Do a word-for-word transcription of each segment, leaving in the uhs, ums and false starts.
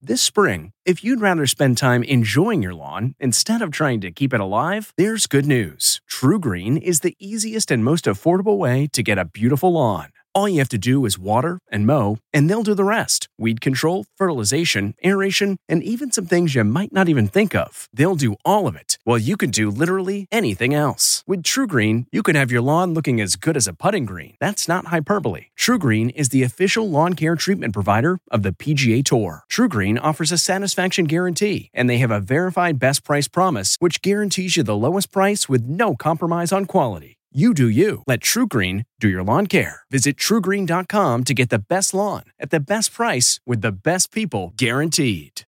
This spring, if you'd rather spend time enjoying your lawn instead of trying to keep it alive, there's good news. TruGreen is the easiest and most affordable way to get a beautiful lawn. All you have to do is water and mow, and they'll do the rest. Weed control, fertilization, aeration, and even some things you might not even think of. They'll do all of it, while you can do literally anything else. With TruGreen, you can have your lawn looking as good as a putting green. That's not hyperbole. TruGreen is the official lawn care treatment provider of the P G A Tour. TruGreen offers a satisfaction guarantee, and they have a verified best price promise, which guarantees you the lowest price with no compromise on quality. You do you. Let TruGreen do your lawn care. Visit True Green dot com to get the best lawn at the best price with the best people guaranteed.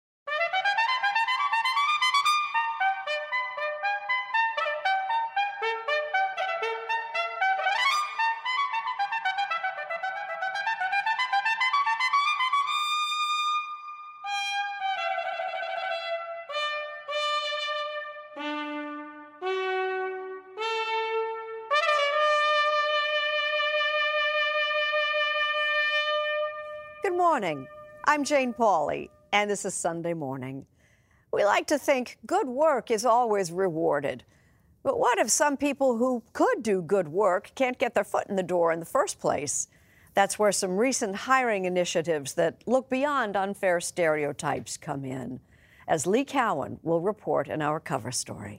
Good morning. I'm Jane Pauley, and this is Sunday Morning. We like to think good work is always rewarded. But what if some people who could do good work can't get their foot in the door in the first place? That's where some recent hiring initiatives that look beyond unfair stereotypes come in, as Lee Cowan will report in our cover story.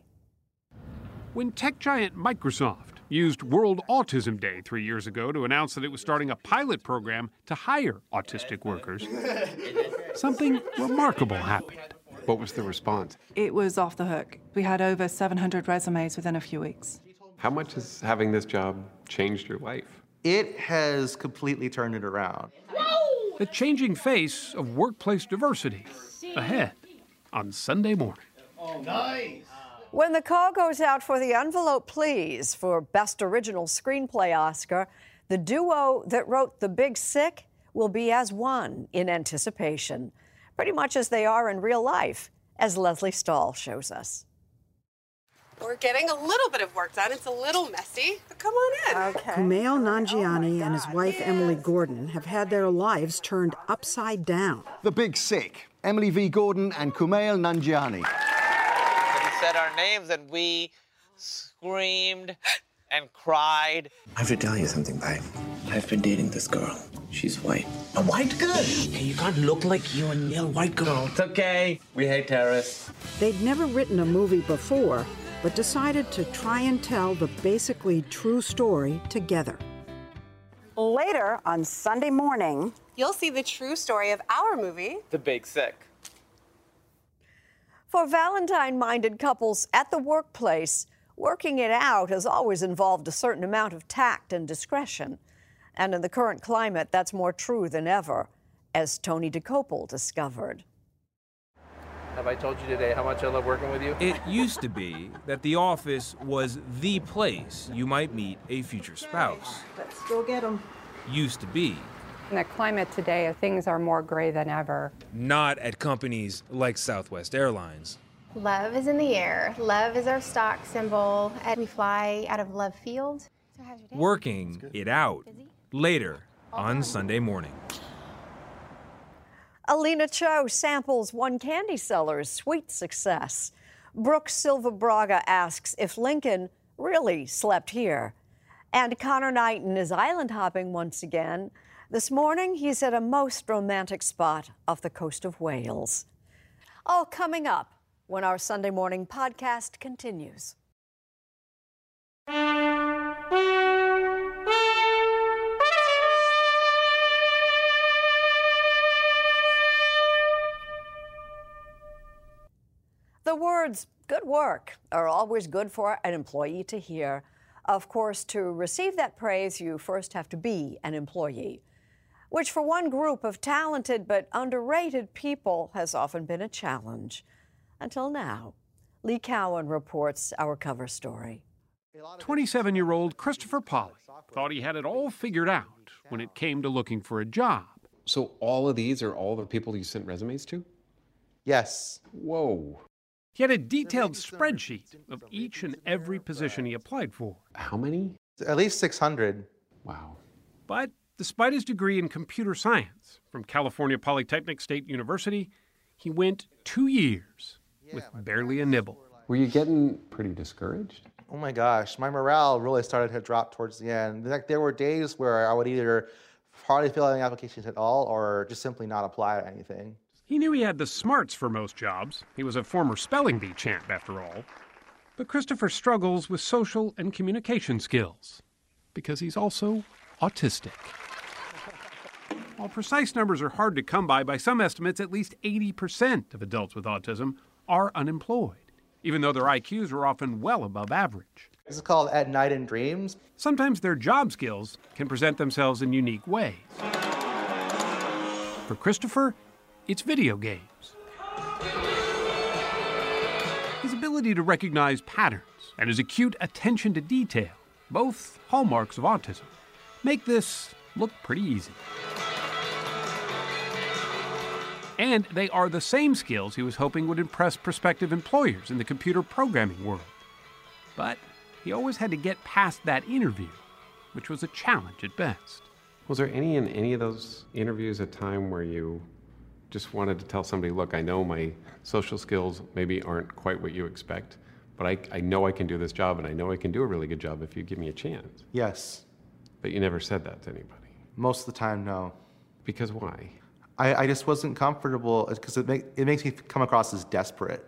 When tech giant Microsoft used World Autism Day three years ago to announce that it was starting a pilot program to hire autistic workers, something remarkable happened. What was the response? It was off the hook. We had over seven hundred resumes within a few weeks. How much has having this job changed your life? It has completely turned it around. The changing face of workplace diversity ahead on Sunday Morning. Oh, nice. When the call goes out for the envelope, please, for Best Original Screenplay Oscar, the duo that wrote The Big Sick will be as one in anticipation, pretty much as they are in real life, as Leslie Stahl shows us. We're getting a little bit of work done. It's a little messy, but come on in. Okay. Kumail Nanjiani Oh and his wife yes. Emily Gordon have had their lives turned upside down. The Big Sick, Emily V. Gordon and Kumail Nanjiani. We said our names and we screamed and cried. I have to tell you something, babe. I've been dating this girl. She's white. A white girl? Hey, you can't look like you and you're a white girl. It's okay. We hate terrorists. They'd never written a movie before, but decided to try and tell the basically true story together. Later on Sunday Morning, you'll see the true story of our movie, The Big Sick. For Valentine-minded couples at the workplace, working it out has always involved a certain amount of tact and discretion. And in the current climate, that's more true than ever, as Tony DeCopel discovered. Have I told you today how much I love working with you? It used to be that the office was the place you might meet a future spouse. let's go get them. Used to be. In the climate today, things are more gray than ever. Not at companies like Southwest Airlines. Love is in the air. Love is our stock symbol. And we fly out of Love Field. So how's your day? Working it out. Later on Sunday Morning. Alina Cho samples one candy seller's sweet success. Brooke Silva Braga asks if Lincoln really slept here. And Connor Knighton is island hopping once again. This morning, he's at a most romantic spot off the coast of Wales. All coming up when our Sunday Morning podcast continues. The words "good work" are always good for an employee to hear. Of course, to receive that praise, you first have to be an employee, which for one group of talented but underrated people has often been a challenge. Until now. Lee Cowan reports our cover story. twenty-seven-year-old Christopher Polly thought he had it all figured out when it came to looking for a job. So all of these are all the people you sent resumes to? Yes. Whoa. He had a detailed spreadsheet of each and every position he applied for. How many? At least six hundred. Wow. But Despite his degree in computer science from California Polytechnic State University, he went two years with barely a nibble. Were you getting pretty discouraged? Oh my gosh, my morale really started to drop towards the end. Like, there were days where I would either hardly fill out any applications at all or just simply not apply to anything. He knew he had the smarts for most jobs. He was a former spelling bee champ, after all. But Christopher struggles with social and communication skills because he's also autistic. While precise numbers are hard to come by, by some estimates, at least eighty percent of adults with autism are unemployed, even though their I Qs are often well above average. This is called At Night in Dreams. Sometimes their job skills can present themselves in unique ways. For Christopher, it's video games. His ability to recognize patterns and his acute attention to detail, both hallmarks of autism, make this look pretty easy. And they are the same skills he was hoping would impress prospective employers in the computer programming world. But he always had to get past that interview, which was a challenge at best. Was there any in any of those interviews a time where you just wanted to tell somebody, look, I know my social skills maybe aren't quite what you expect, but I, I know I can do this job, and I know I can do a really good job if you give me a chance? Yes. But you never said that to anybody? Most of the time, no. Because why? I, I just wasn't comfortable because it, make, it makes me come across as desperate.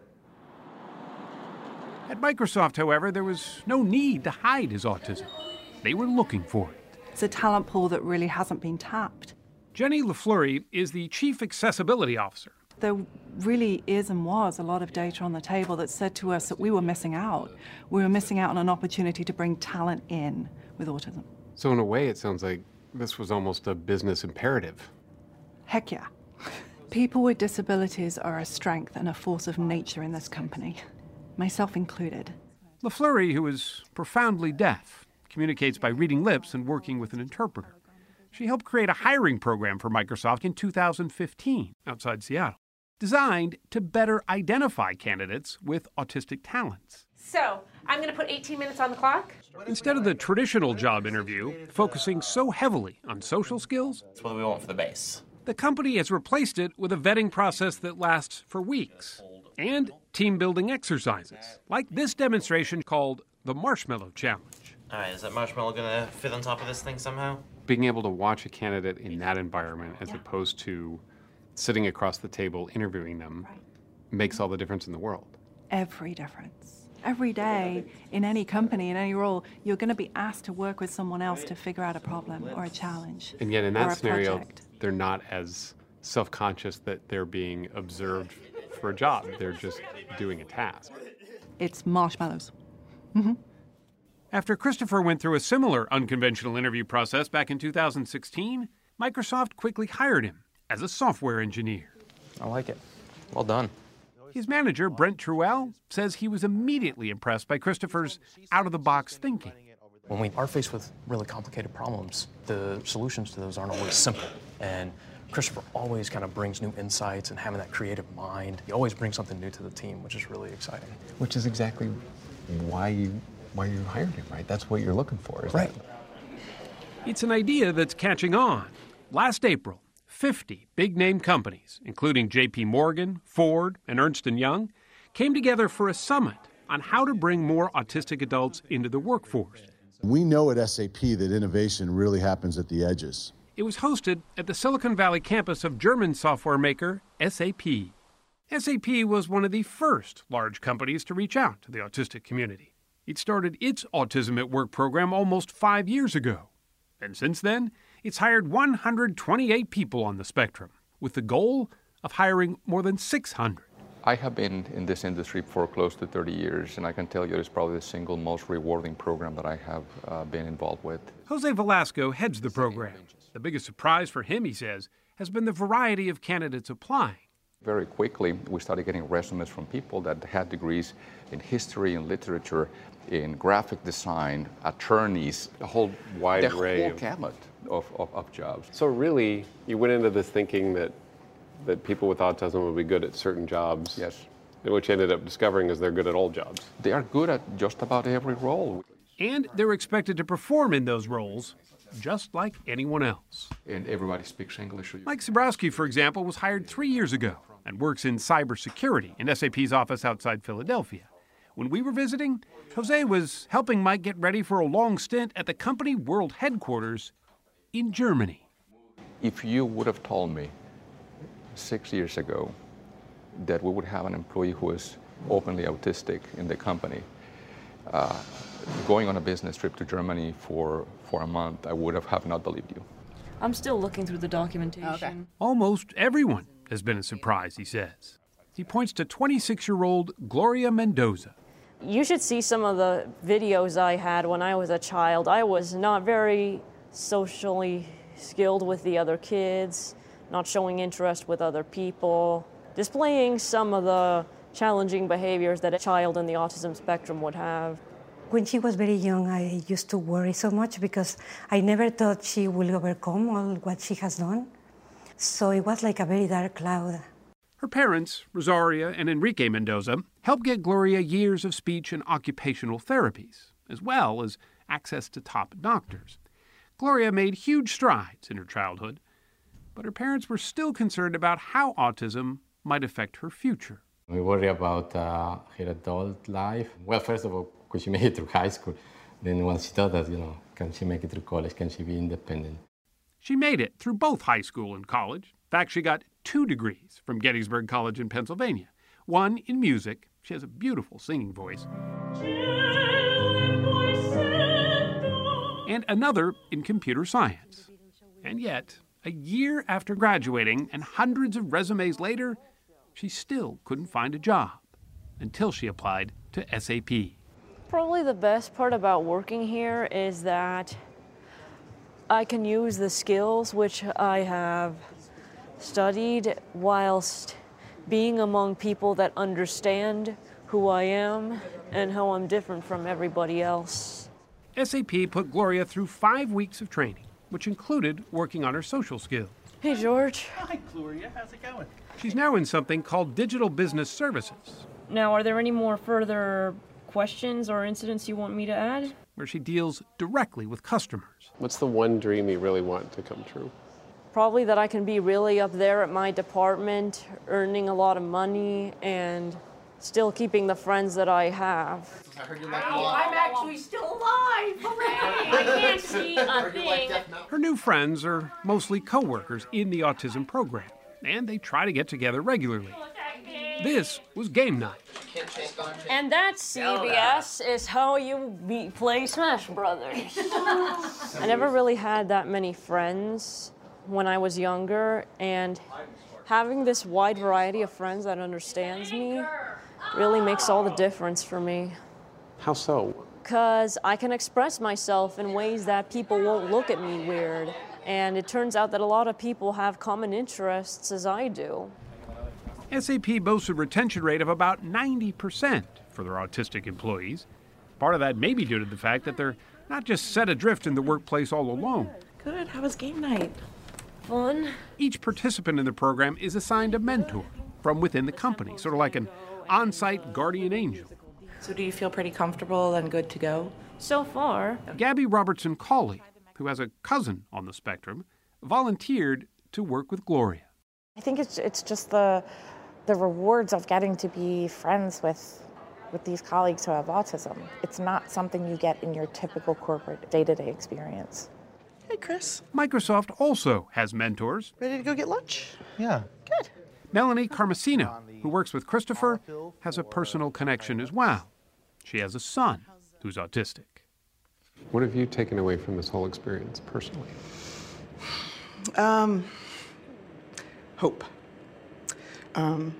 At Microsoft, however, there was no need to hide his autism. They were looking for it. It's a talent pool that really hasn't been tapped. Jenny LaFleury is the Chief Accessibility Officer. There really is and was a lot of data on the table that said to us that we were missing out. We were missing out on an opportunity to bring talent in with autism. So in a way, it sounds like this was almost a business imperative. Heck yeah. People with disabilities are a strength and a force of nature in this company, myself included. LaFleury, who is profoundly deaf, communicates by reading lips and working with an interpreter. She helped create a hiring program for Microsoft in two thousand fifteen outside Seattle, designed to better identify candidates with autistic talents. So, I'm going to put eighteen minutes on the clock. Instead of the traditional job interview, focusing so heavily on social skills, that's what we want for the base. The company has replaced it with a vetting process that lasts for weeks and team-building exercises, like this demonstration called the Marshmallow Challenge. All right, is that marshmallow going to fit on top of this thing somehow? Being able to watch a candidate in that environment as opposed to sitting across the table interviewing them makes all the difference in the world. Every difference. Every day, in any company, in any role, you're going to be asked to work with someone else to figure out a problem or a challenge. And yet in that scenario, project. They're not as self-conscious that they're being observed for a job. They're just doing a task. It's marshmallows. Mm-hmm. After Christopher went through a similar unconventional interview process back in two thousand sixteen, Microsoft quickly hired him as a software engineer. I like it. Well done. His manager, Brent Truell, says he was immediately impressed by Christopher's out-of-the-box thinking. When we are faced with really complicated problems, the solutions to those aren't always simple. And Christopher always kind of brings new insights and having that creative mind. He always brings something new to the team, which is really exciting. Which is exactly why you why you hired him, right? That's what you're looking for, is right? That... It's an idea that's catching on. Last April, fifty big-name companies, including J P Morgan, Ford, and Ernst and Young, came together for a summit on how to bring more autistic adults into the workforce. We know at S A P that innovation really happens at the edges. It was hosted at the Silicon Valley campus of German software maker S A P. S A P was one of the first large companies to reach out to the autistic community. It started its Autism at Work program almost five years ago. And since then, it's hired one hundred twenty-eight people on the spectrum, with the goal of hiring more than six hundred. I have been in this industry for close to thirty years, and I can tell you it's probably the single most rewarding program that I have uh, been involved with. Jose Velasco heads the program. The biggest surprise for him, he says, has been the variety of candidates applying. Very quickly, we started getting resumes from people that had degrees in history and literature, in graphic design, attorneys, a whole wide the array whole of gamut of, of, of jobs. So really, you went into this thinking that that people with autism would be good at certain jobs. Yes. And what you ended up discovering is they're good at all jobs. They are good at just about every role. And they're expected to perform in those roles just like anyone else. And everybody speaks English. Mike Zabrowski, for example, was hired three years ago and works in cybersecurity in S A P's office outside Philadelphia. When we were visiting, Jose was helping Mike get ready for a long stint at the company world headquarters in Germany. If you would have told me six years ago that we would have an employee who is openly autistic in the company, uh, going on a business trip to Germany for, for a month, I would have, have not believed you. I'm still looking through the documentation. Okay. Almost everyone has been a surprise, he says. He points to twenty-six-year-old Gloria Mendoza. You should see some of the videos I had when I was a child. I was not very socially skilled with the other kids, not showing interest with other people, displaying some of the challenging behaviors that a child in the autism spectrum would have. When she was very young, I used to worry so much because I never thought she will overcome all what she has done. So it was like a very dark cloud. Her parents, Rosaria and Enrique Mendoza, helped get Gloria years of speech and occupational therapies, as well as access to top doctors. Gloria made huge strides in her childhood, but her parents were still concerned about how autism might affect her future. We worry about uh, her adult life. Well, first of all, could she make it through high school? Then once she does that, you know, can she make it through college? Can she be independent? She made it through both high school and college. In fact, she got two degrees from Gettysburg College in Pennsylvania. One in music. She has a beautiful singing voice. And another in computer science. And yet, a year after graduating and hundreds of resumes later, she still couldn't find a job until she applied to S A P. Probably the best part about working here is that I can use the skills which I have studied whilst being among people that understand who I am and how I'm different from everybody else. S A P put Gloria through five weeks of training, which included working on her social skills. Hey, George. Hi, Gloria. How's it going? She's now in something called Digital Business Services. Now, are there any more further questions or incidents you want me to add? Where she deals directly with customers. What's the one dream you really want to come true? Probably that I can be really up there at my department, earning a lot of money, and still keeping the friends that I have. I heard you like oh, I'm actually still alive! Hooray! I can't see a thing. Her new friends are mostly co-workers in the autism program, and they try to get together regularly. This was game night. And that, C B S, is how you be, play Smash Brothers. I never really had that many friends when I was younger, and having this wide variety of friends that understands me really makes all the difference for me. How so? Because I can express myself in ways that people won't look at me weird, and it turns out that a lot of people have common interests as I do. S A P boasts a retention rate of about ninety percent for their autistic employees. Part of that may be due to the fact that they're not just set adrift in the workplace all alone. Good. How was game night? Fun. Each participant in the program is assigned a mentor from within the company, sort of like an on-site guardian angel. So do you feel pretty comfortable and good to go? So far. Gabby Robertson-Cawley, who has a cousin on the spectrum, volunteered to work with Gloria. I think it's it's just the the rewards of getting to be friends with with these colleagues who have autism. It's not something you get in your typical corporate day-to-day experience. Hey, Chris. Microsoft also has mentors. Ready to go get lunch? Yeah. Good. Melanie Carmesino, who works with Christopher, has a personal connection as well. She has a son who's autistic. What have you taken away from this whole experience personally? Um, hope. Um,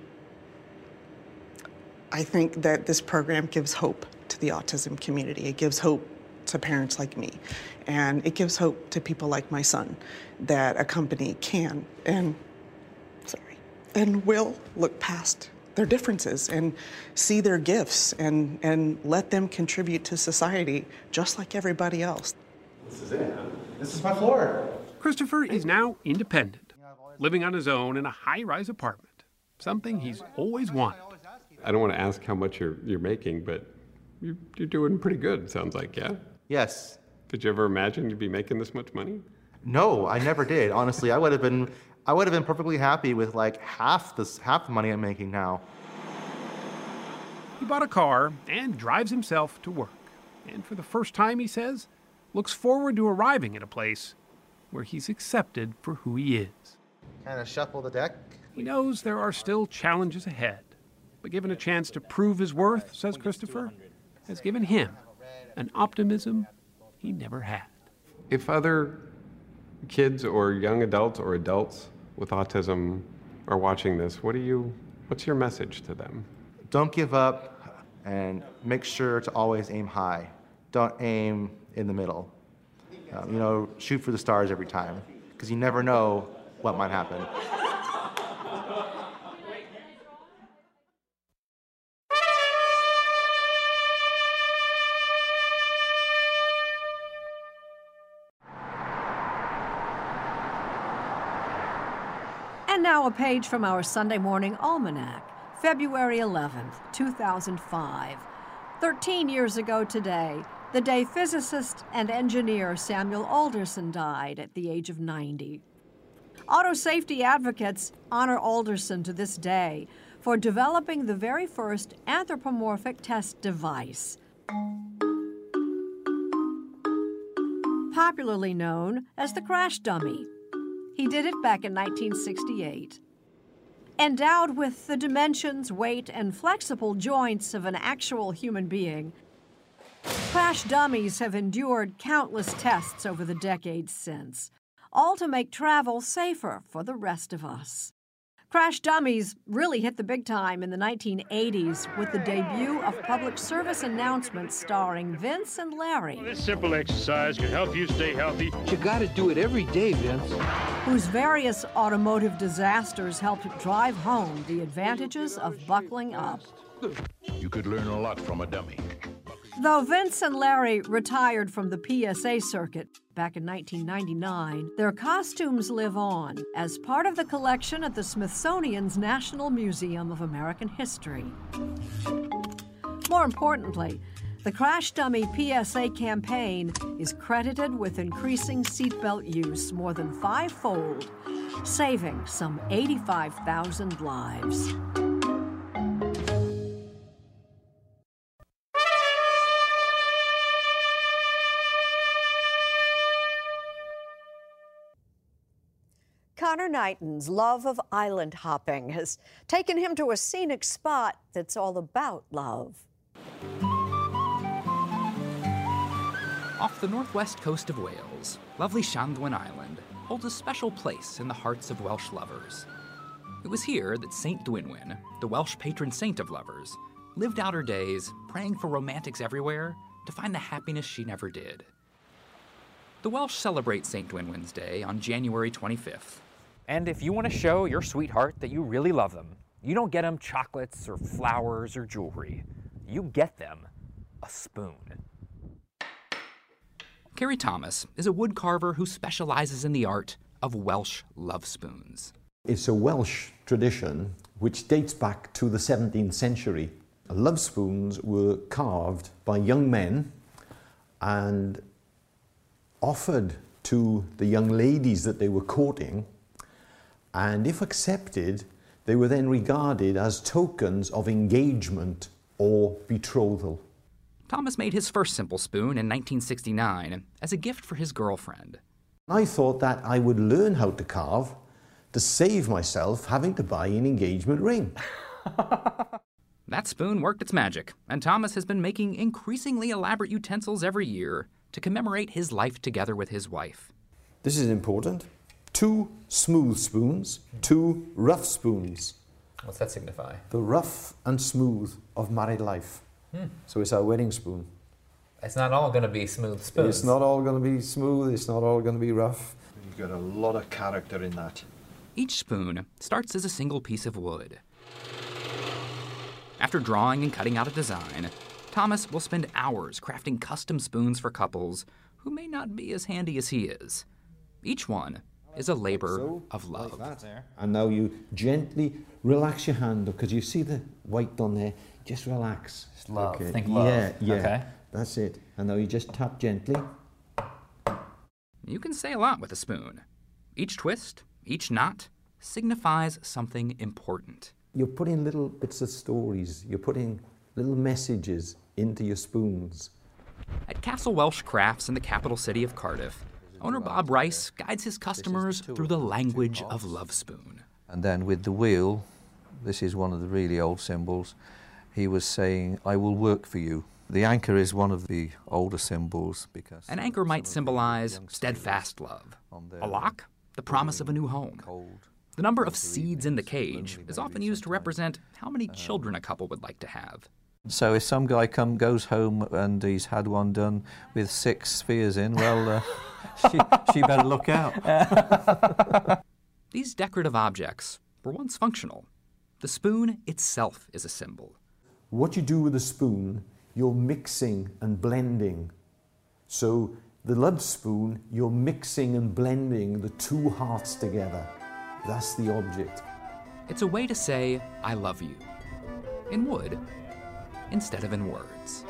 I think that this program gives hope to the autism community. It gives hope to parents like me, and it gives hope to people like my son that a company can and, sorry, and will look past their differences and see their gifts and, and let them contribute to society just like everybody else. This is it. This is my floor. Christopher is now independent, living on his own in a high-rise apartment, something he's always wanted. I don't want to ask how much you're you're making, but you're, you're doing pretty good, it sounds like, yeah? Yes. Did you ever imagine you'd be making this much money? No, I never did. Honestly, I would have been, I would have been perfectly happy with like half this, half the money I'm making now. He bought a car and drives himself to work. And for the first time, he says, looks forward to arriving at a place where he's accepted for who he is. Kind of shuffle the deck. He knows there are still challenges ahead, but given a chance to prove his worth, says Christopher, has given him an optimism he never had. If other kids or young adults or adults with autism are watching this, what do you, what's your message to them? Don't give up and make sure to always aim high. Don't aim in the middle. Um, you know, shoot for the stars every time, because you never know what might happen. And now a page from our Sunday Morning Almanac, February eleventh, two thousand five. Thirteen years ago today, the day physicist and engineer Samuel Alderson died at the age of ninety. Auto safety advocates honor Alderson to this day for developing the very first anthropomorphic test device, popularly known as the crash dummy. He did it back in nineteen sixty-eight. Endowed with the dimensions, weight, and flexible joints of an actual human being, crash dummies have endured countless tests over the decades since, all to make travel safer for the rest of us. Crash dummies really hit the big time in the nineteen eighties with the debut of public service announcements starring Vince and Larry. Well, this simple exercise can help you stay healthy. You gotta do it every day, Vince. Whose various automotive disasters helped drive home the advantages of buckling up. You could learn a lot from a dummy. Though Vince and Larry retired from the P S A circuit back in nineteen ninety-nine, their costumes live on as part of the collection at the Smithsonian's National Museum of American History. More importantly, the Crash Dummy P S A campaign is credited with increasing seatbelt use more than fivefold, saving some eighty-five thousand lives. Connor Knighton's love of island hopping has taken him to a scenic spot that's all about love. Off the northwest coast of Wales, lovely Llanddwyn Island holds a special place in the hearts of Welsh lovers. It was here that Saint Dwynwen, the Welsh patron saint of lovers, lived out her days praying for romantics everywhere to find the happiness she never did. The Welsh celebrate Saint Dwynwen's Day on January twenty-fifth. And if you want to show your sweetheart that you really love them, you don't get them chocolates or flowers or jewelry. You get them a spoon. Carrie Thomas is a wood carver who specializes in the art of Welsh love spoons. It's a Welsh tradition which dates back to the seventeenth century. Love spoons were carved by young men and offered to the young ladies that they were courting, and if accepted, they were then regarded as tokens of engagement or betrothal. Thomas made his first simple spoon in nineteen sixty-nine as a gift for his girlfriend. I thought that I would learn how to carve to save myself having to buy an engagement ring. That spoon worked its magic, and Thomas has been making increasingly elaborate utensils every year to commemorate his life together with his wife. This is important. Two smooth spoons, two rough spoons. What's that signify? The rough and smooth of married life. Hmm. So it's our wedding spoon. It's not all going to be smooth spoons. It's not all going to be smooth, it's not all going to be rough. You've got a lot of character in that. Each spoon starts as a single piece of wood. After drawing and cutting out a design, Thomas will spend hours crafting custom spoons for couples who may not be as handy as he is. Each one is a labor so, of love. Like that. And now you gently relax your hand, because you see the white on there. Just relax. Just love. Okay. Think love. Yeah, yeah. Okay. That's it. And now you just tap gently. You can say a lot with a spoon. Each twist, each knot, signifies something important. You're putting little bits of stories, you're putting little messages into your spoons. At Castle Welsh Crafts in the capital city of Cardiff, owner Bob Rice guides his customers through the language of Love Spoon. And then with the wheel, this is one of the really old symbols, he was saying, I will work for you. The anchor is one of the older symbols because... An anchor might symbolize steadfast love. A lock, the promise of a new home. The number of seeds in the cage is often used to represent how many children a couple would like to have. So if some guy come goes home and he's had one done with six spheres in, well, uh, she, she better look out. These decorative objects were once functional. The spoon itself is a symbol. What you do with a spoon, you're mixing and blending. So the love spoon, you're mixing and blending the two hearts together. That's the object. It's a way to say, I love you, in wood, instead of in words.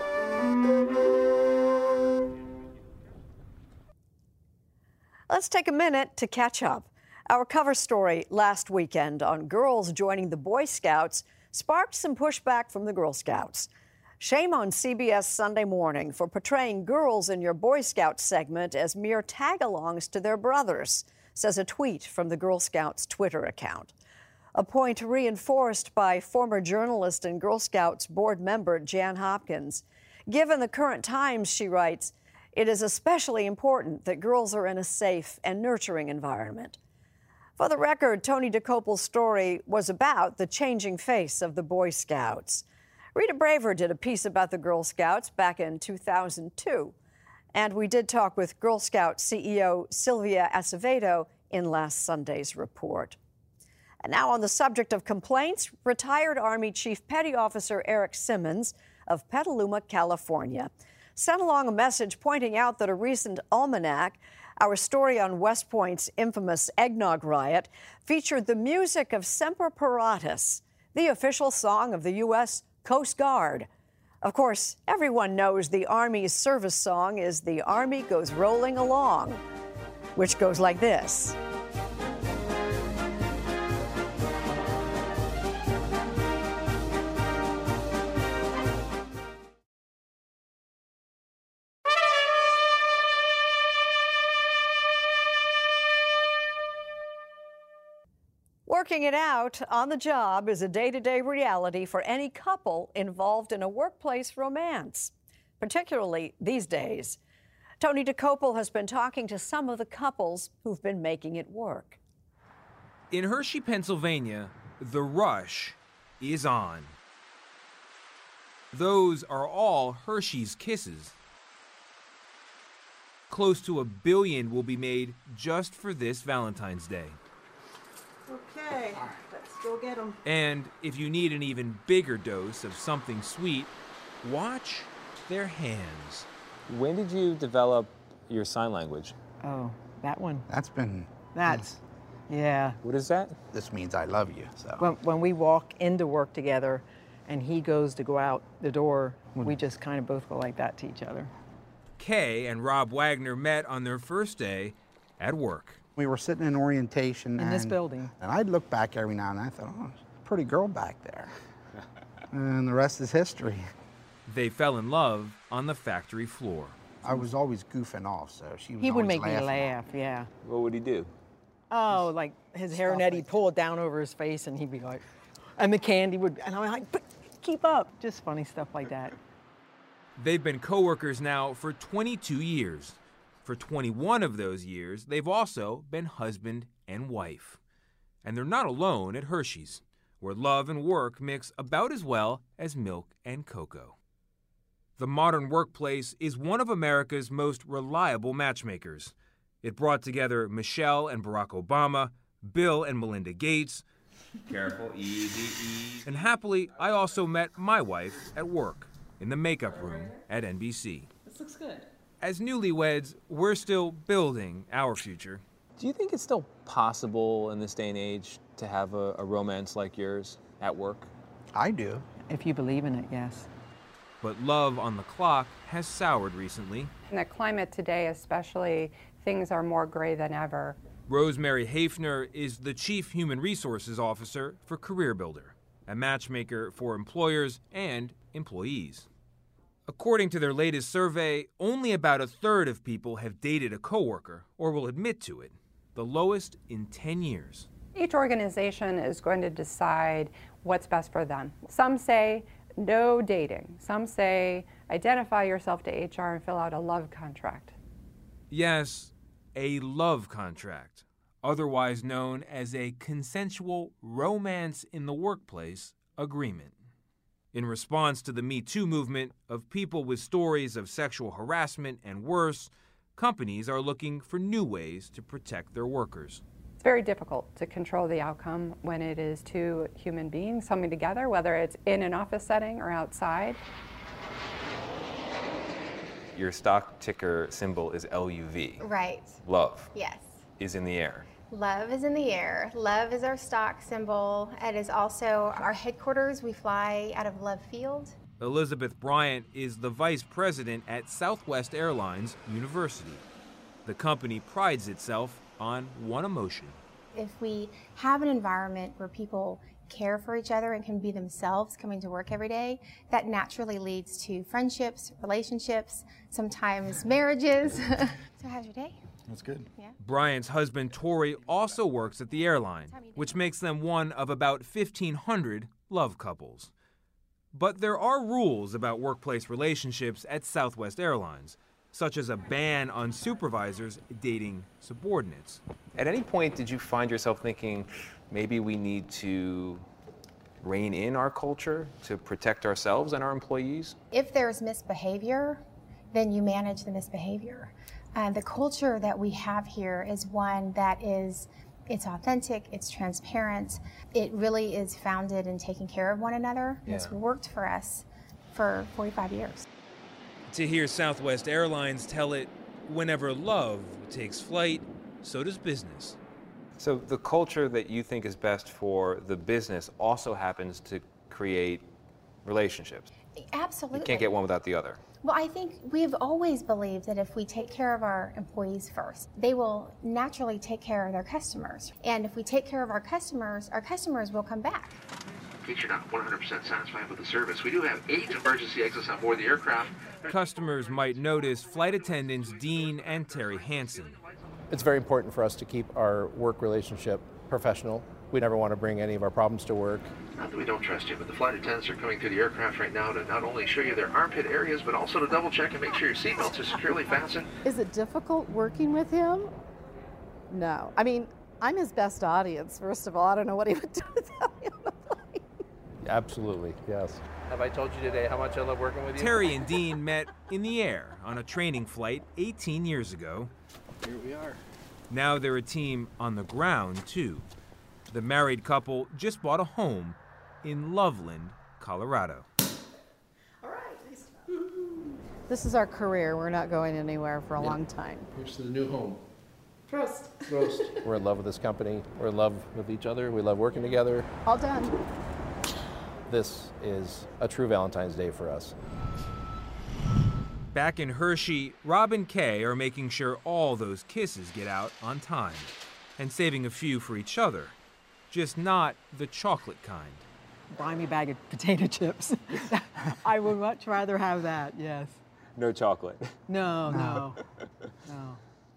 Let's take a minute to catch up. Our cover story last weekend on girls joining the Boy Scouts sparked some pushback from the Girl Scouts. Shame on C B S Sunday Morning for portraying girls in your Boy Scout segment as mere tag-alongs to their brothers, says a tweet from the Girl Scouts Twitter account. A point reinforced by former journalist and Girl Scouts board member Jan Hopkins. Given the current times, she writes, it is especially important that girls are in a safe and nurturing environment. For the record, Tony DeCopel's story was about the changing face of the Boy Scouts. Rita Braver did a piece about the Girl Scouts back in two thousand two. And we did talk with Girl Scout C E O Sylvia Acevedo in last Sunday's report. And now on the subject of complaints, retired Army Chief Petty Officer Eric Simmons of Petaluma, California, sent along a message pointing out that a recent almanac, our story on West Point's infamous eggnog riot, featured the music of Semper Paratus, the official song of the U S Coast Guard. Of course, everyone knows the Army's service song is The Army Goes Rolling Along, which goes like this. Working it out on the job is a day-to-day reality for any couple involved in a workplace romance, particularly these days. Tony DeCopel has been talking to some of the couples who've been making it work. In Hershey, Pennsylvania, the rush is on. Those are all Hershey's Kisses. Close to a billion will be made just for this Valentine's Day. Okay, let's go get them. And if you need an even bigger dose of something sweet, watch their hands. When did you develop your sign language? Oh, that one. That's been... That's, yeah. What is that? This means I love you, so... When, when we walk into work together and he goes to go out the door, we just kind of both go like that to each other. Kay and Rob Wagner met on their first day at work. We were sitting in orientation. In and, this building. And I'd look back every now and then. I thought, oh, there's a pretty girl back there. And the rest is history. They fell in love on the factory floor. I was always goofing off, so she was He would always make me laughing. laugh, yeah. What would he do? Oh, like his hairnet, he'd pull it down over his face and he'd be like, and the candy would, and I'm like, but keep up. Just funny stuff like that. They've been coworkers now for twenty-two years. For twenty-one of those years, they've also been husband and wife. And they're not alone at Hershey's, where love and work mix about as well as milk and cocoa. The modern workplace is one of America's most reliable matchmakers. It brought together Michelle and Barack Obama, Bill and Melinda Gates. Careful, easy, easy. And happily, I also met my wife at work, in the makeup room at N B C. This looks good. As newlyweds, we're still building our future. Do you think it's still possible in this day and age to have a, a romance like yours at work? I do. If you believe in it, yes. But love on the clock has soured recently. In the climate today, especially things are more gray than ever. Rosemary Hafner is the Chief Human Resources Officer for CareerBuilder, a matchmaker for employers and employees. According to their latest survey, only about a third of people have dated a coworker or will admit to it, the lowest in ten years. Each organization is going to decide what's best for them. Some say no dating. Some say identify yourself to H R and fill out a love contract. Yes, a love contract, otherwise known as a consensual romance in the workplace agreement. In response to the Me Too movement of people with stories of sexual harassment and worse, companies are looking for new ways to protect their workers. It's very difficult to control the outcome when it is two human beings coming together, whether it's in an office setting or outside. Your stock ticker symbol is L U V. Right. Love. Yes. Is in the air. Love is in the air. Love is our stock symbol. It is also our headquarters. We fly out of Love Field. Elizabeth Bryant is the vice president at Southwest Airlines University. The company prides itself on one emotion. If we have an environment where people care for each other and can be themselves coming to work every day, that naturally leads to friendships, relationships, sometimes marriages. So how's your day? That's good. Yeah. Bryant's husband, Tori, also works at the airline, which makes them one of about fifteen hundred love couples. But there are rules about workplace relationships at Southwest Airlines, such as a ban on supervisors dating subordinates. At any point, did you find yourself thinking, maybe we need to rein in our culture to protect ourselves and our employees? If there's misbehavior, then you manage the misbehavior. Uh, the culture that we have here is one that is, it's authentic, it's transparent, it really is founded in taking care of one another. Yeah. It's worked for us for forty-five years. To hear Southwest Airlines tell it, whenever love takes flight, so does business. So the culture that you think is best for the business also happens to create relationships. Absolutely. You can't get one without the other. Well, I think we've always believed that if we take care of our employees first, they will naturally take care of their customers. And if we take care of our customers, our customers will come back. In case you're not one hundred percent satisfied with the service, we do have eight emergency exits on board the aircraft. Customers might notice flight attendants Dean and Terry Hansen. It's very important for us to keep our work relationship professional. We never want to bring any of our problems to work. Not that we don't trust you, but the flight attendants are coming through the aircraft right now to not only show you their armpit areas, but also to double check and make sure your seatbelts are securely fastened. Is it difficult working with him? No. I mean, I'm his best audience, first of all. I don't know what he would do without me on the plane. Absolutely, yes. Have I told you today how much I love working with you? Terry and Dean met in the air on a training flight eighteen years ago. Here we are. Now they're a team on the ground, too. The married couple just bought a home in Loveland, Colorado. This is our career. We're not going anywhere for a long time. Here's to the new home. Prost. Prost. We're in love with this company. We're in love with each other. We love working together. All done. This is a true Valentine's Day for us. Back in Hershey, Rob and Kay are making sure all those kisses get out on time and saving a few for each other, just not the chocolate kind. Buy me a bag of potato chips. I would much rather have that, yes. No chocolate. No, no, no.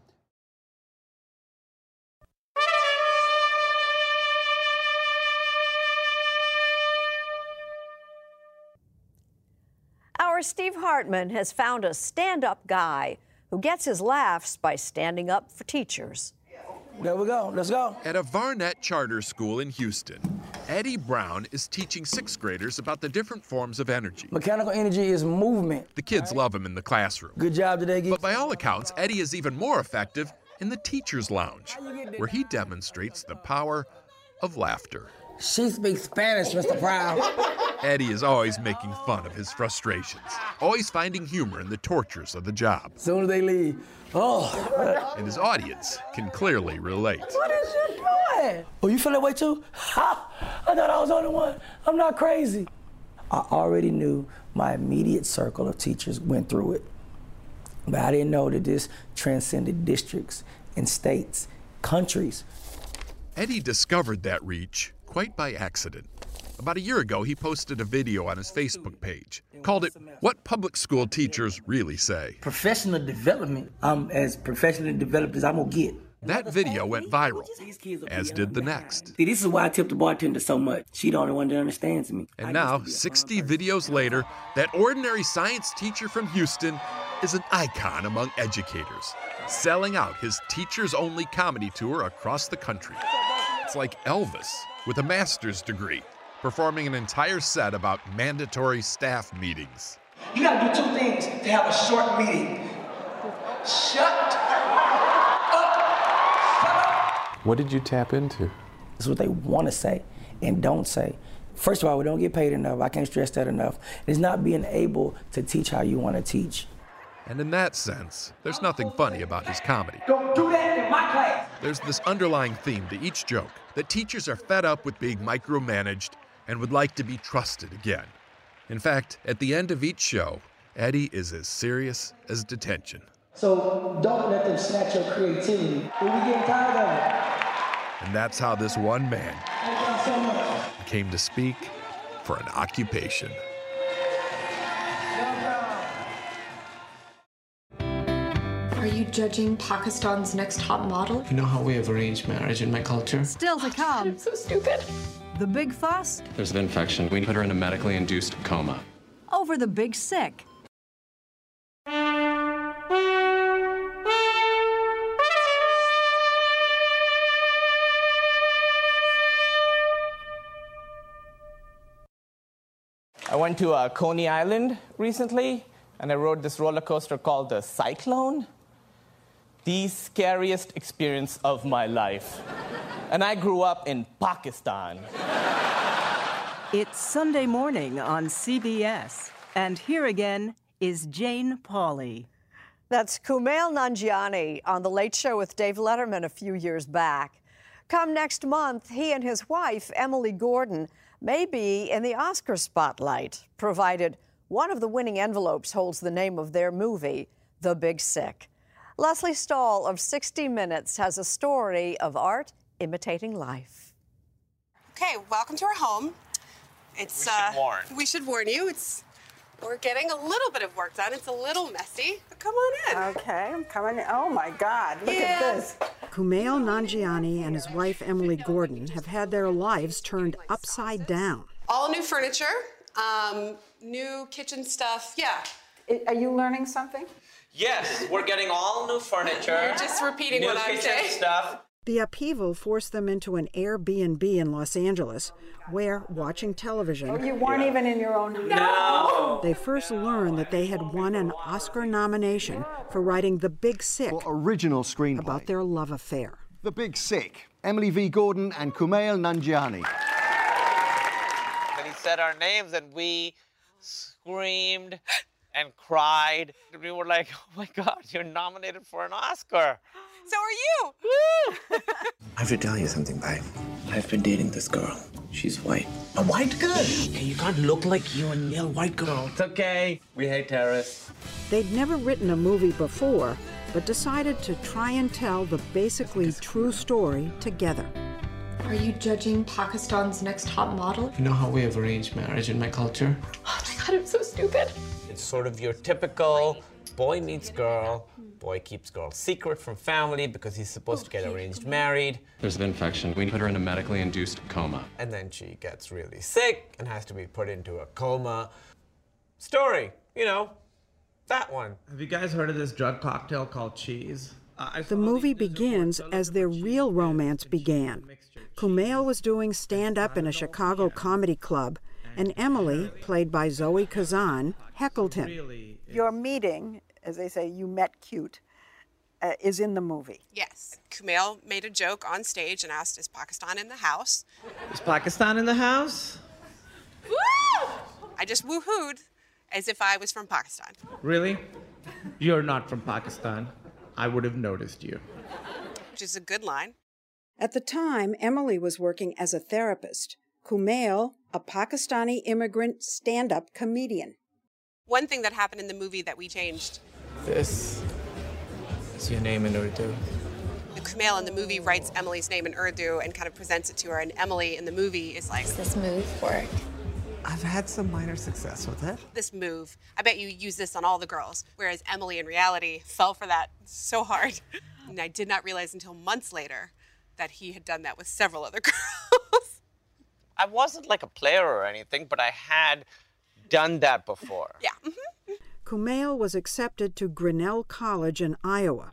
Our Steve Hartman has found a stand-up guy who gets his laughs by standing up for teachers. There we go. Let's go. At a Varnett charter school in Houston, Eddie Brown is teaching sixth graders about the different forms of energy. Mechanical energy is movement. The kids love him in the classroom. Good job today, Geeks. But by all accounts, Eddie is even more effective in the teacher's lounge, where he demonstrates the power of laughter. She speaks Spanish, Mister Brown. Eddie is always making fun of his frustrations, always finding humor in the tortures of the job. Soon as they leave, oh. And his audience can clearly relate. What is you doing? Oh, you feel that way too? Ha! I thought I was the only one. I'm not crazy. I already knew my immediate circle of teachers went through it. But I didn't know that this transcended districts and states, countries. Eddie discovered that reach quite by accident. About a year ago, he posted a video on his Facebook page, called it What Public School Teachers Really Say. Professional development, I'm as professionally developed as I'm gonna get. That video went viral, as did the next. See, this is why I tip the bartender so much. She the only one that understands me. And now, sixty videos later, that ordinary science teacher from Houston is an icon among educators, selling out his teachers-only comedy tour across the country. It's like Elvis with a master's degree, performing an entire set about mandatory staff meetings. You gotta do two things to have a short meeting. Shut What did you tap into? It's what they want to say and don't say. First of all, we don't get paid enough. I can't stress that enough. It's not being able to teach how you want to teach. And in that sense, there's nothing funny about his comedy. Don't do that in my class. There's this underlying theme to each joke, that teachers are fed up with being micromanaged and would like to be trusted again. In fact, at the end of each show, Eddie is as serious as detention. So don't let them snatch your creativity. We're getting tired of it. And that's how this one man Thank you so much. came to speak for an occupation. Are you judging Pakistan's next top model? You know how we have arranged marriage in my culture? Still to come. I'm so stupid. The big fuss There's an infection. We put her in a medically induced coma. over the big sick. I went to uh, Coney Island recently, and I rode this roller coaster called the Cyclone. The scariest experience of my life. And I grew up in Pakistan. It's Sunday morning on C B S, and here again is Jane Pauley. That's Kumail Nanjiani on The Late Show with Dave Letterman a few years back. Come next month, he and his wife, Emily Gordon, may be in the Oscar spotlight, provided one of the winning envelopes holds the name of their movie, The Big Sick. Leslie Stahl of sixty minutes has a story of art imitating life. Okay, welcome to our home. It's, we should uh, warn. We should warn you. It's, we're getting a little bit of work done. It's a little messy, but come on in. Okay, I'm coming in. Oh my God, look Yeah. at this. Kumail Nanjiani and his wife Emily Gordon have had their lives turned upside down. All new furniture, um, new kitchen stuff. Yeah. Are you learning something? Yes, we're getting all new furniture. You're just repeating new what I'm kitchen saying. stuff. The upheaval forced them into an Airbnb in Los Angeles, where, watching television, Oh, you weren't even in your own house. No. they first learned that they had won an Oscar nomination for writing The Big Sick, for original screenplay. about their love affair. The Big Sick, Emily V. Gordon and Kumail Nanjiani. Then he said our names and we screamed and cried. We were like, oh my God, you're nominated for an Oscar. So are you. Woo! I have to tell you something, babe. I've been dating this girl. She's white. A white girl? Hey, you can't look like you and yell white girl. It's okay. We hate terrorists. They'd never written a movie before, but decided to try and tell the basically true story together. Are you judging Pakistan's next top model? You know how we have arranged marriage in my culture? Oh my God, I'm so stupid. It's sort of your typical boy meets girl, boy keeps girl secret from family because he's supposed to get arranged married. There's an infection. We put her in a medically induced coma. And then she gets really sick and has to be put into a coma. Story, you know, that one. Have you guys heard of this drug cocktail called cheese? Uh, The movie begins as their real romance began. Kumail was doing stand-up in a Chicago comedy club, and Emily, played by Zoe Kazan, heckled him. Your meeting, as they say, you met cute, uh, is in the movie. Yes. Kumail made a joke on stage and asked, is Pakistan in the house? Is Pakistan in the house? Woo! I just woohooed as if I was from Pakistan. Really? You're not from Pakistan. I would have noticed you. Which is a good line. At the time, Emily was working as a therapist. Kumail, a Pakistani immigrant stand-up comedian. One thing that happened in the movie that we changed This is your name in Urdu. Kumail in the movie writes Emily's name in Urdu and kind of presents it to her, and Emily in the movie is like, Does this move work? I've had some minor success with it. this move, I bet you use this on all the girls, whereas Emily in reality fell for that so hard. And I did not realize until months later that he had done that with several other girls. I wasn't like a player or anything, but I had done that before. Yeah. Mm-hmm. Kumail was accepted to Grinnell College in Iowa.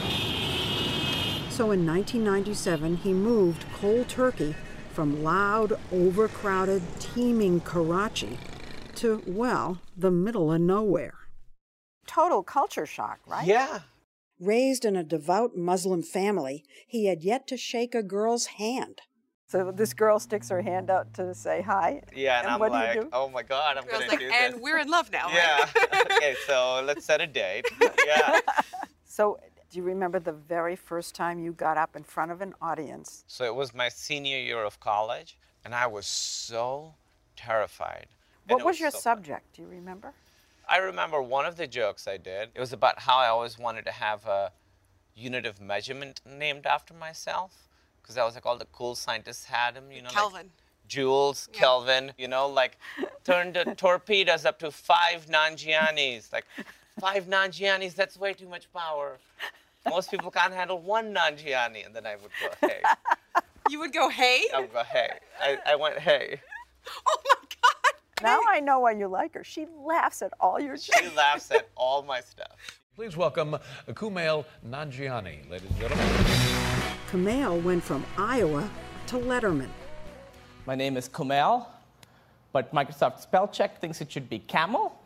So in nineteen ninety-seven, he moved cold turkey from loud, overcrowded, teeming Karachi to, well, the middle of nowhere. Total culture shock, right? Yeah. Raised in a devout Muslim family, he had yet to shake a girl's hand. So this girl sticks her hand out to say hi. Yeah, and, and I'm what like, do you do? oh my God, I'm Girl's gonna like, do and this. we're in love now, Yeah. right? Okay, so let's set a date. Yeah. So do you remember the very first time you got up in front of an audience? So it was my senior year of college, and I was so terrified. And What it was your so fun. subject? Do you remember? I remember one of the jokes I did. It was about how I always wanted to have a unit of measurement named after myself, because that was like all the cool scientists had them, you know, Kelvin. like Joules, yeah. Kelvin, you know, like turned the torpedoes up to five Nanjianis, like five Nanjianis, that's way too much power. Most people can't handle one Nanjiani, and then I would go, hey. You would go, hey? I would go, hey. I, I went, hey. Oh my God. Now I know why you like her. She laughs at all your She jokes. laughs at all my stuff. Please welcome Kumail Nanjiani, ladies and gentlemen. Kumail went from Iowa to Letterman. My name is Kumail, but Microsoft spell check thinks it should be camel.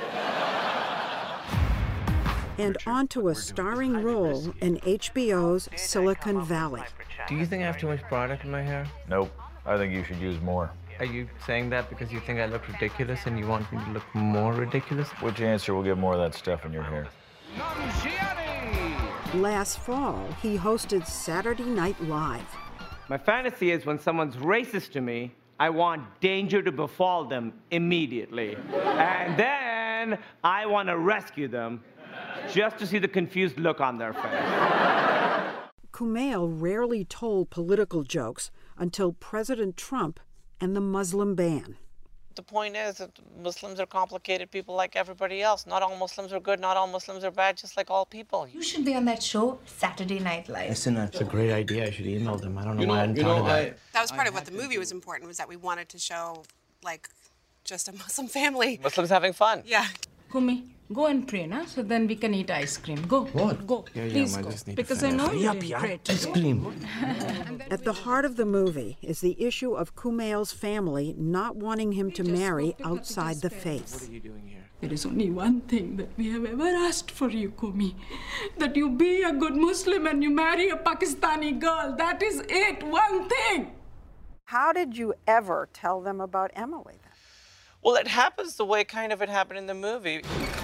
And onto a starring role in H B O's Silicon Valley. Do you think I have too much product in my hair? Nope. I think you should use more. Are you saying that because you think I look ridiculous and you want me to look more ridiculous? Which answer will get more of that stuff in your hair? Last fall, he hosted Saturday Night Live. My fantasy is when someone's racist to me, I want danger to befall them immediately. And then I want to rescue them just to see the confused look on their face. Kumail rarely told political jokes until President Trump and the Muslim ban. The point is that Muslims are complicated people like everybody else. Not all Muslims are good, not all Muslims are bad, just like all people. You should be on that show, Saturday Night Live. Listen, that's a great idea. I should email them. I don't know You why know- I hadn't you thought know, of that. I- That was part of what the movie was important, was that we wanted to show, like, just a Muslim family. Muslims having fun. Yeah. Kumi, go and pray, na? So then we can eat ice cream. Go. What? Go. Yeah, yeah, Please I go. just need to Because I finish. know Hurry you up, didn't yeah. pray Ice today. cream. At the heart of the movie is the issue of Kumail's family not wanting him to marry outside the faith. What are you doing here? There is only one thing that we have ever asked for you, Kumi. That you be a good Muslim and you marry a Pakistani girl. That is it. One thing. How did you ever tell them about Emily then? Well, it happens the way kind of it happened in the movie.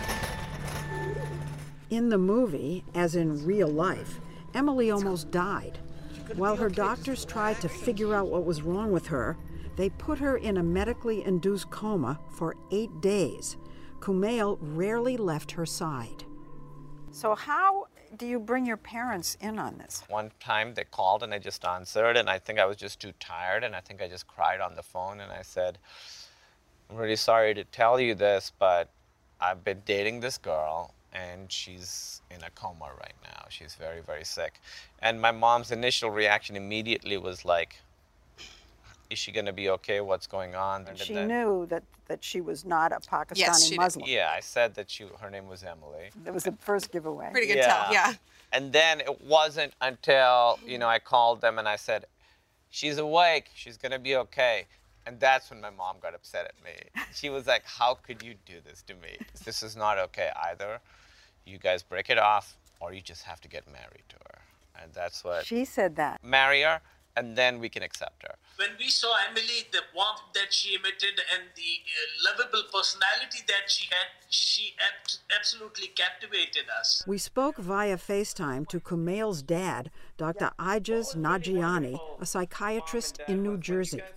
In the movie, as in real life, Emily almost died. While her doctors tried to figure out what was wrong with her, they put her in a medically induced coma for eight days. Kumail rarely left her side. So how do you bring your parents in on this? One time they called and I just answered, and I think I was just too tired, and I think I just cried on the phone, and I said, I'm really sorry to tell you this, but I've been dating this girl, and she's in a coma right now. She's very, very sick. And my mom's initial reaction immediately was like, is she going to be okay? What's going on? And She then- knew that, that she was not a Pakistani Yes, she did. Muslim. Yeah, I said that she, her name was Emily. That was the first giveaway. Pretty good tell, yeah. And then it wasn't until, you know, I called them and I said, she's awake, she's gonna be okay. And that's when my mom got upset at me. She was like, how could you do this to me? This is not okay either. You guys break it off, or you just have to get married to her. And that's what... She said that. Marry her, and then we can accept her. When we saw Emily, the warmth that she emitted and the uh, lovable personality that she had, she ab- absolutely captivated us. We spoke via FaceTime to Kumail's dad, Doctor Ijaz Nagiani, a psychiatrist in New Jersey.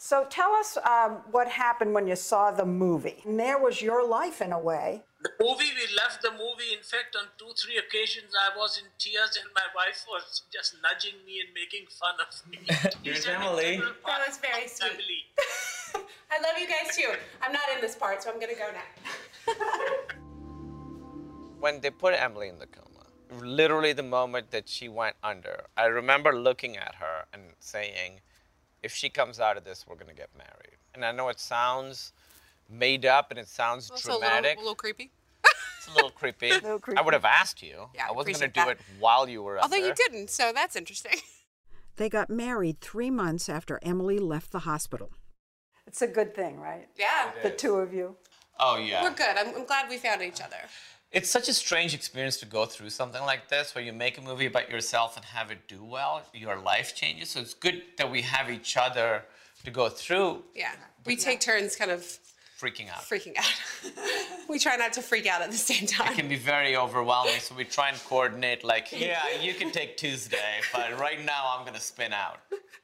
So tell us um, what happened when you saw the movie. And there was your life in a way. The movie, we left the movie. In fact, on two, three occasions, I was in tears, and my wife was just nudging me and making fun of me. Here's Emily. That was very sweet. I love you guys too. I'm not in this part, so I'm gonna go now. When they put Emily in the coma, literally the moment that she went under, I remember looking at her and saying, if she comes out of this, we're gonna get married. And I know it sounds made up and it sounds Also dramatic. a little, a little creepy. It's a little creepy. A little creepy. I would have asked you. Yeah, I wasn't appreciate gonna do that. it while you were up Although there. you didn't, so that's interesting. They got married three months after Emily left the hospital. It's a good thing, right? Yeah. The two of you. Oh, yeah. We're good. I'm, I'm glad we found each other. It's such a strange experience to go through something like this, where you make a movie about yourself and have it do well. Your life changes. So it's good that we have each other to go through Yeah. We take turns kind of freaking out. freaking out. We try not to freak out at the same time. It can be very overwhelming, so we try and coordinate, like, yeah, you can take Tuesday, but right now I'm gonna spin out.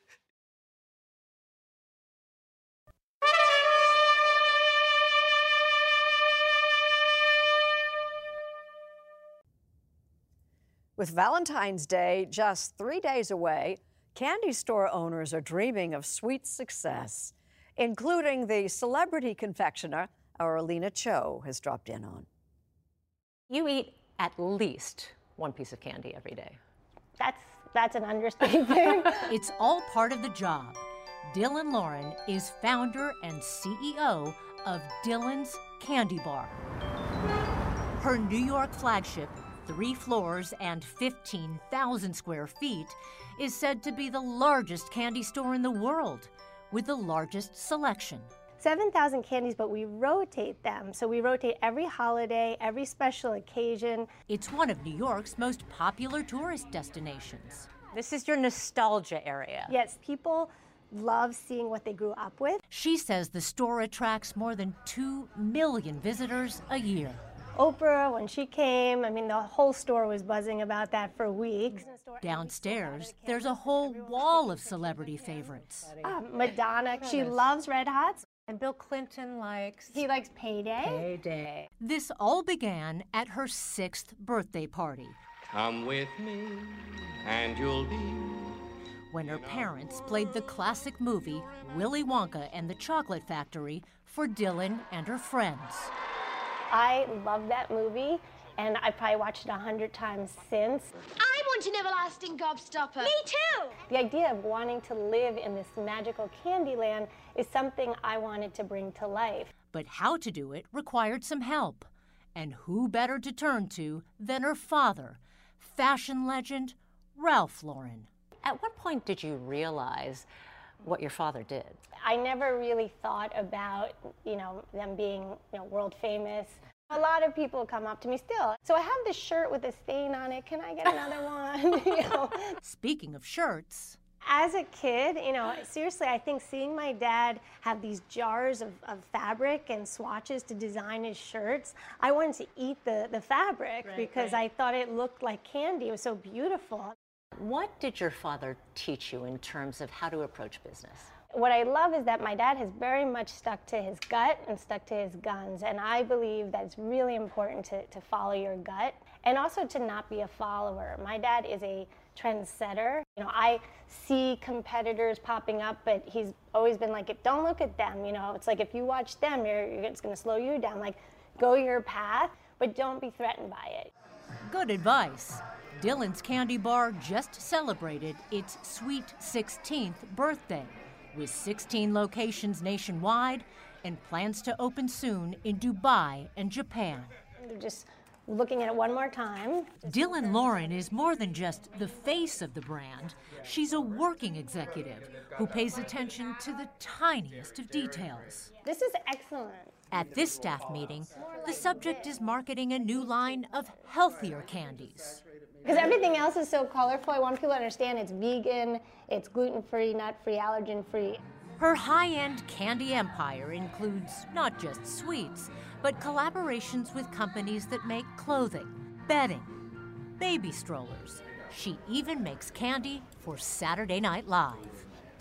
With Valentine's Day just three days away, candy store owners are dreaming of sweet success, including the celebrity confectioner our Alina Cho has dropped in on. You eat at least one piece of candy every day. That's, that's an understatement. It's all part of the job. Dylan Lauren is founder and C E O of Dylan's Candy Bar. Her New York flagship, three floors and fifteen thousand square feet, is said to be the largest candy store in the world, with the largest selection. seven thousand candies, but we rotate them. So we rotate every holiday, every special occasion. It's one of New York's most popular tourist destinations. This is your nostalgia area. Yes, people love seeing what they grew up with. She says the store attracts more than two million visitors a year. Oprah, when she came, I mean, the whole store was buzzing about that for weeks. Downstairs, there's a whole wall of celebrity favorites. Uh, Madonna, she loves Red Hots. And Bill Clinton likes... He likes Payday. Payday. This all began at her sixth birthday party. Come with me, and you'll be... when her parents played the classic movie Willy Wonka and the Chocolate Factory for Dylan and her friends. I love that movie, and I probably watched it a hundred times since. I want an everlasting gobstopper. Me too! The idea of wanting to live in this magical candy land is something I wanted to bring to life. But how to do it required some help. And who better to turn to than her father, fashion legend Ralph Lauren. At what point did you realize what your father did? I never really thought about, you know, them being, you know, world famous. A lot of people come up to me still. So I have this shirt with a stain on it. Can I get another one? You know. Speaking of shirts. As a kid, you know, seriously, I think seeing my dad have these jars of, of fabric and swatches to design his shirts, I wanted to eat the, the fabric right, because right. I thought it looked like candy. It was so beautiful. What did your father teach you in terms of how to approach business? What I love is that my dad has very much stuck to his gut and stuck to his guns, and I believe that it's really important to, to follow your gut and also to not be a follower. My dad is a trendsetter. You know, I see competitors popping up, but he's always been like, don't look at them. You know, it's like if you watch them, you're, you're, it's going to slow you down. Like, go your path, but don't be threatened by it. Good advice. Dylan's Candy Bar just celebrated its sweet sixteenth birthday, with sixteen locations nationwide and plans to open soon in Dubai and Japan. They're just looking at it one more time. Dylan Lauren is more than just the face of the brand. She's a working executive who pays attention to the tiniest of details. This is excellent. At this staff meeting, the subject is marketing a new line of healthier candies. Because everything else is so colorful, I want people to understand it's vegan, it's gluten-free, nut-free, allergen-free. Her high-end candy empire includes not just sweets, but collaborations with companies that make clothing, bedding, baby strollers. She even makes candy for Saturday Night Live.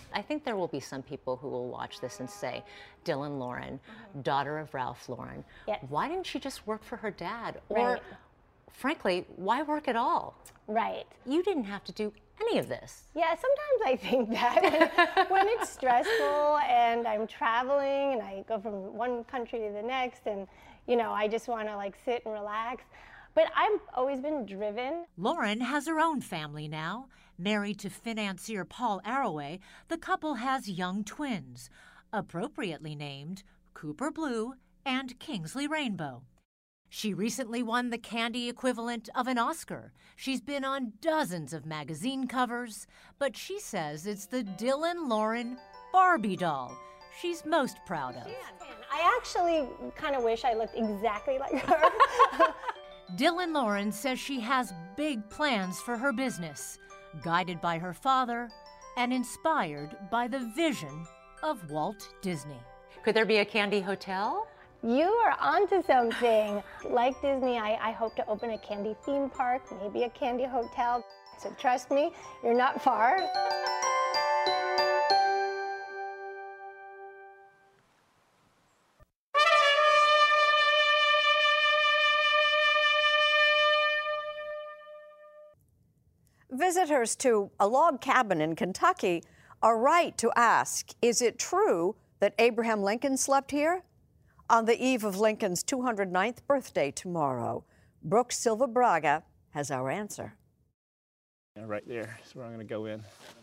I think there will be some people who will watch this and say, Dylan Lauren, mm-hmm. daughter of Ralph Lauren, yes. why didn't she just work for her dad? Or, right. frankly, why work at all? Right. You didn't have to do any of this. Yeah, sometimes I think that when, when it's stressful and I'm traveling and I go from one country to the next and, you know, I just want to like sit and relax. But I've always been driven. Lauren has her own family now. Married to financier Paul Arroway, the couple has young twins, appropriately named Cooper Blue and Kingsley Rainbow. She recently won the candy equivalent of an Oscar. She's been on dozens of magazine covers, but she says it's the Dylan Lauren Barbie doll she's most proud of. I actually kind of wish I looked exactly like her. Dylan Lauren says she has big plans for her business, guided by her father and inspired by the vision of Walt Disney. Could there be a candy hotel? You are onto something. Like Disney, I, I hope to open a candy theme park, maybe a candy hotel. So trust me, you're not far. Visitors to a log cabin in Kentucky are right to ask, is it true that Abraham Lincoln slept here? On the eve of Lincoln's two hundred ninth birthday tomorrow, Brooke Silva Braga has our answer. Yeah, right there is where I'm going to go in.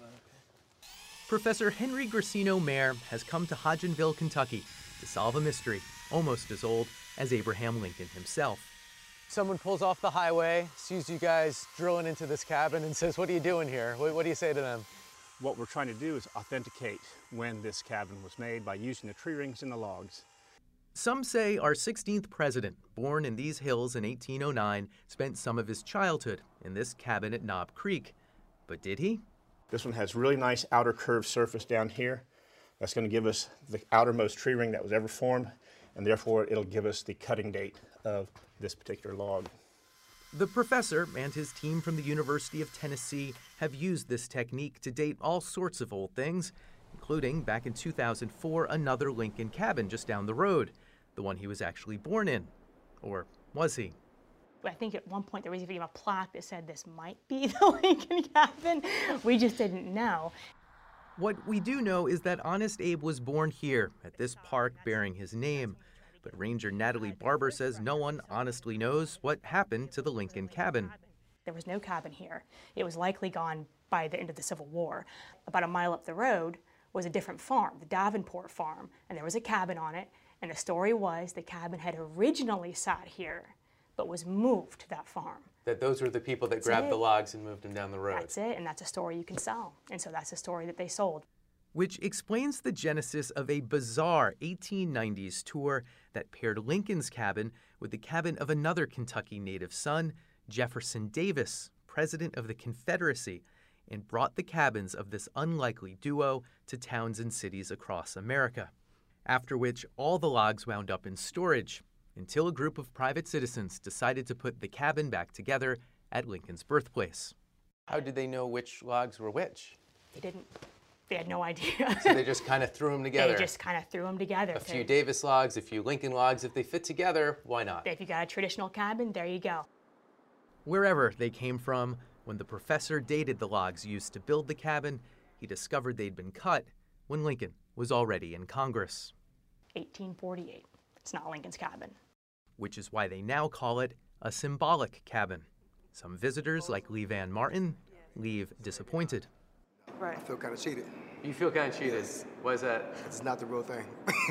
Professor Henry Gracino Mayer has come to Hodgenville, Kentucky to solve a mystery almost as old as Abraham Lincoln himself. Someone pulls off the highway, sees you guys drilling into this cabin and says, what are you doing here? What, what do you say to them? What we're trying to do is authenticate when this cabin was made by using the tree rings and the logs. Some say our sixteenth president, born in these hills in eighteen oh nine, spent some of his childhood in this cabin at Knob Creek. But did he? This one has really nice outer curved surface down here. That's going to give us the outermost tree ring that was ever formed, and therefore it'll give us the cutting date of this particular log. The professor and his team from the University of Tennessee have used this technique to date all sorts of old things, including, back in two thousand four, another Lincoln cabin just down the road, the one he was actually born in. Or was he? I think at one point there was even a plaque that said this might be the Lincoln cabin. We just didn't know. What we do know is that Honest Abe was born here, at this park bearing his name. But Ranger Natalie Barber says no one honestly knows what happened to the Lincoln cabin. There was no cabin here. It was likely gone by the end of the Civil War. About a mile up the road was a different farm, the Davenport farm, and there was a cabin on it, and the story was the cabin had originally sat here, but was moved to that farm. That those were the people that That's grabbed it. the logs and moved them down the road. That's it, and that's a story you can sell. And so that's a story that they sold. Which explains the genesis of a bizarre eighteen nineties tour that paired Lincoln's cabin with the cabin of another Kentucky native son, Jefferson Davis, president of the Confederacy, and brought the cabins of this unlikely duo to towns and cities across America. After which, all the logs wound up in storage, until a group of private citizens decided to put the cabin back together at Lincoln's birthplace. How did they know which logs were which? They didn't. They had no idea. So they just kind of threw them together? They just kind of threw them together. A few Davis logs, a few Lincoln logs. If they fit together, why not? If you got a traditional cabin, there you go. Wherever they came from, when the professor dated the logs used to build the cabin, he discovered they'd been cut when Lincoln was already in Congress. eighteen forty-eight. It's not Lincoln's cabin. Which is why they now call it a symbolic cabin. Some visitors, like Lee Van Martin, leave disappointed. Right. I feel kind of cheated. You feel kind of cheated? Yes. Why is that? It's not the real thing.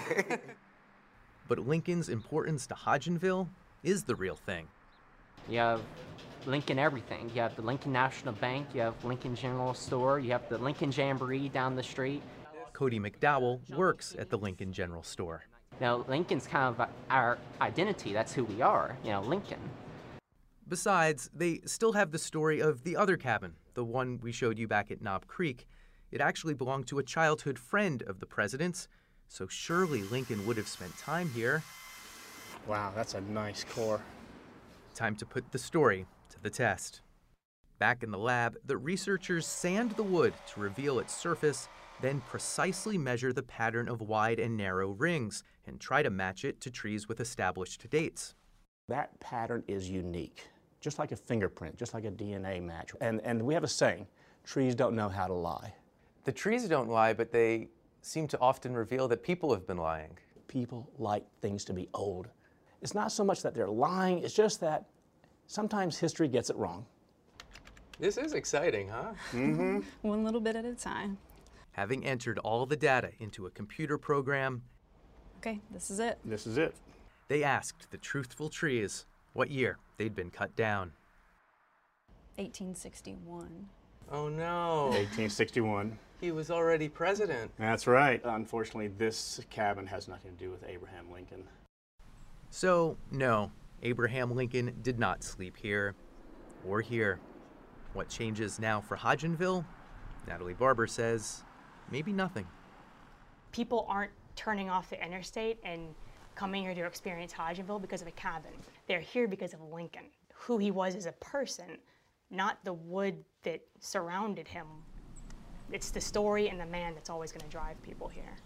But Lincoln's importance to Hodgenville is the real thing. You have Lincoln everything. You have the Lincoln National Bank, you have Lincoln General Store, you have the Lincoln Jamboree down the street. Cody McDowell works at the Lincoln General Store. You know, Lincoln's kind of our identity. That's who we are, you know, Lincoln. Besides, they still have the story of the other cabin, the one we showed you back at Knob Creek. It actually belonged to a childhood friend of the president's, so surely Lincoln would have spent time here. Wow, that's a nice core. Time to put the story to the test. Back in the lab, the researchers sand the wood to reveal its surface then precisely measure the pattern of wide and narrow rings and try to match it to trees with established dates. That pattern is unique, just like a fingerprint, just like a D N A match. And, and we have a saying, trees don't know how to lie. The trees don't lie, but they seem to often reveal that people have been lying. People like things to be old. It's not so much that they're lying, it's just that sometimes history gets it wrong. This is exciting, huh? Mm-hmm. One little bit at a time. Having entered all the data into a computer program, okay, this is it. This is it. They asked the truthful trees what year they'd been cut down. eighteen sixty-one. Oh no. eighteen sixty-one. He was already president. That's right. Unfortunately, this cabin has nothing to do with Abraham Lincoln. So, no, Abraham Lincoln did not sleep here or here. What changes now for Hodgenville? Natalie Barber says, maybe nothing. People aren't turning off the interstate and coming here to experience Hodgenville because of a cabin. They're here because of Lincoln, who he was as a person, not the wood that surrounded him. It's the story and the man that's always going to drive people here.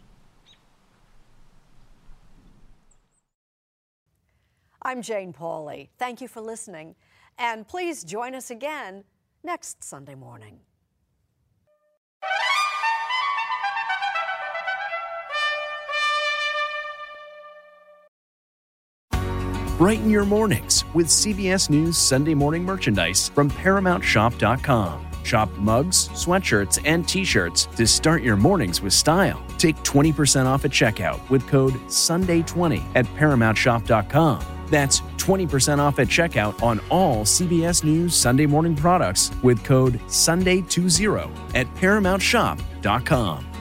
I'm Jane Pauley. Thank you for listening. And please join us again next Sunday morning. Brighten your mornings with C B S News Sunday morning merchandise from Paramount Shop dot com. Shop mugs, sweatshirts, and t-shirts to start your mornings with style. Take twenty percent off at checkout with code Sunday twenty at Paramount Shop dot com. That's twenty percent off at checkout on all C B S News Sunday morning products with code Sunday twenty at Paramount Shop dot com.